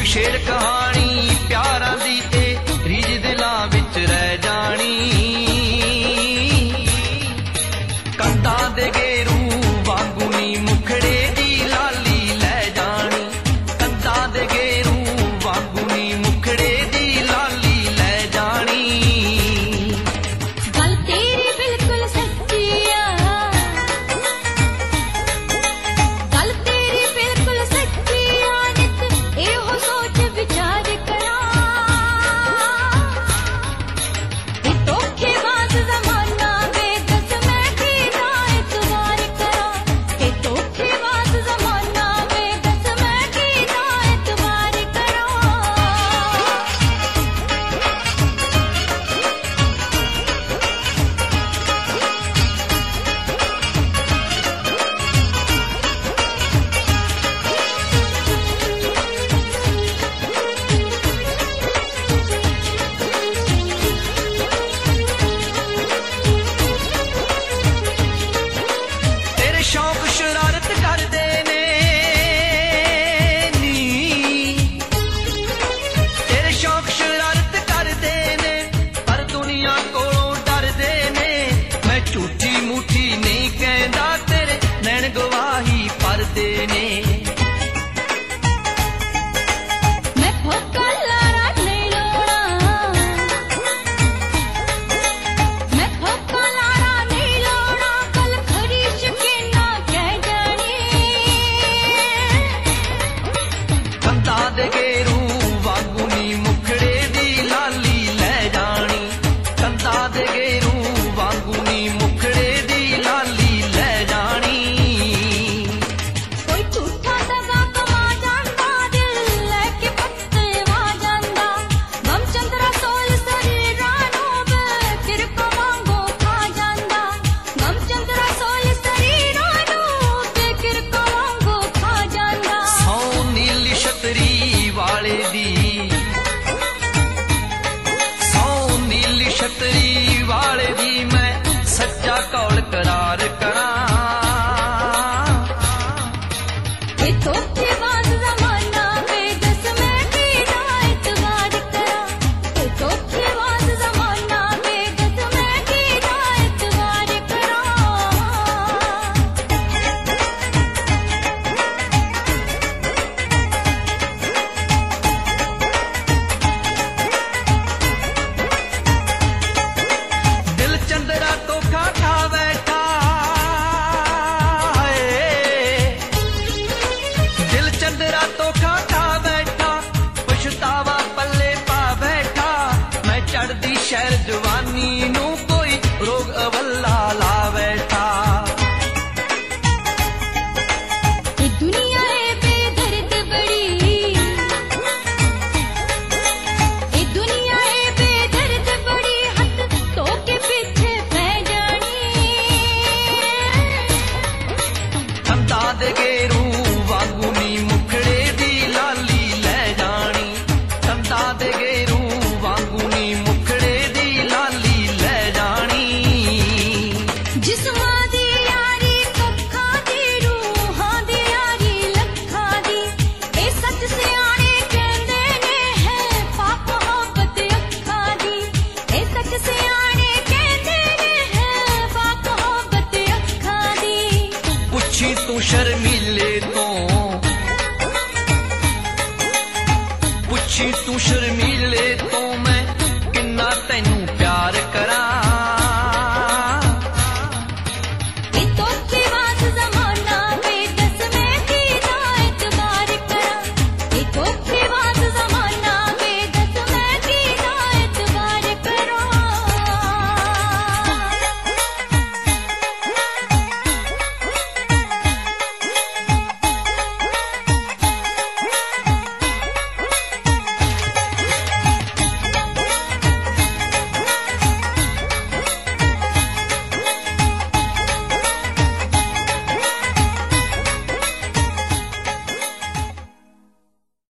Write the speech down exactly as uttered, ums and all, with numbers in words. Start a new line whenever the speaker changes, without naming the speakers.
कोई शेर कहानी प्यारां दी ए रीज दिलां विच रह जानी। कंधां दे गेरू वांगू नी मुखड़े दी लाली लै जानी। कंधां दे गेरू वांगू नी मुखड़े दी लाली लै जानी।
गल तेरी बिल्कुल सच्ची आ, गल तेरी बिल्कुल सच्ची आ, नित एहो सोच विचार करा। ए धोखेबाज ज़माना वे दस मैं कीदा एतबार करा। ए धोखेबाज ज़माना वे दस मैं कीदा एतबार करा।
तेरे शौक शरारत करदे ने नी। तेरे शौक शरारत करदे ने पर दुनिया कोलों डरदे ने। मैं झूठी मूठी नहीं कहंदा तेरे नैन गवाही भरदे ने।
मैं फोका लारा नहीं लोड़ा, मैं फोका लारा नहीं लोड़ा, कल खरी शकीना कह जानी।
कंधां दे गेरू वांगू नी मुखड़े दी लाली लै जानी। कंधां दे गेरू वांगू नी मुखड़े दी लाली लै जानी।
कोई झूठा दगा कमा जांदा, दिल लैके पत्ते वा जांदा। गम चंद्रा सोल शरीरां नूं किरक वांगू खा जांदा। गम चंद्रा सोल शरीरां नूं किरक वांगू खा जांदा।
सौ नीली छतरी वाले दी, सौ नीली छतरी वाले दी मैं सच्चा कौल करार करा।
ए धोखेबाज ज़माना वे दस मैं कीदा एतबार करा। ए धोखेबाज ज़माना वे दस मैं कीदा एतबार करा।
दिल चंदरा तो खा खा बैठा है। दिल चंदरा तो खा खा बैठा, पछतावा पल्ले पा बैठा। मैं चढ़दी शहर जवानी नू कोई रोग अवल्ला ला बैठा।
ए दुनिया है बेदर्द बड़ी, ए दुनिया है बेदर्द बड़ी, हथ धो के पीछे पै जानी।
कंधां दे गेरू वांगू नी मुखड़े दी लाली लै जानी। कंधां दे गेरू वांगू नी मुखड़े दी लाली लै जानी।
जिस्मां दी यारी कक्खां दी, रूहां दी यारी लक्खां दी। ए सच सियाणे कहंदे ने है पाप मोहब्बत अखां दी। ए सच सियाणे कहंदे ने है पाप मोहब्बत अखां दी।
पुछी तू शर्मीले तो, पुछी तू शर्मीले तो